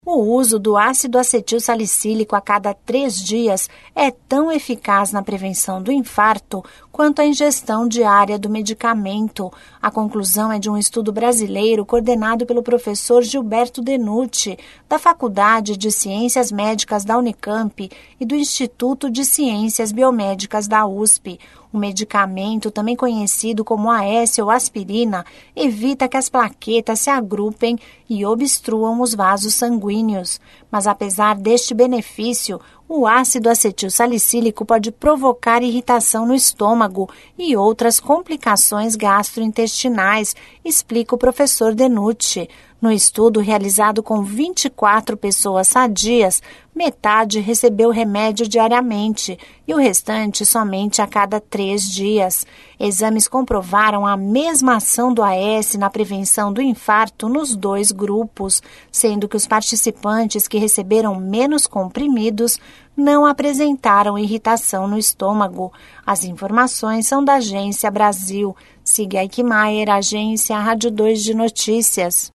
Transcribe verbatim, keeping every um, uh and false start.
O uso do ácido acetil salicílico a cada três dias é tão eficaz na prevenção do infarto quanto a ingestão diária do medicamento. A conclusão é de um estudo brasileiro coordenado pelo professor Gilberto Denucci, da Faculdade de Ciências Médicas da Unicamp e do Instituto de Ciências Biomédicas da U S P. O medicamento, também conhecido como A S ou aspirina, evita que as plaquetas se agrupem e obstruam os vasos sanguíneos. Mas apesar deste benefício, o ácido acetil salicílico pode provocar irritação no estômago e outras complicações gastrointestinais, explica o professor Denucci. No estudo realizado com vinte e quatro pessoas sadias, metade recebeu remédio diariamente e o restante somente a cada três dias. Exames comprovaram a mesma ação do A S na prevenção do infarto nos dois grupos, sendo que os participantes que receberam menos comprimidos não apresentaram irritação no estômago. As informações são da Agência Brasil. Siga Eichmeier, Agência Rádio dois de Notícias.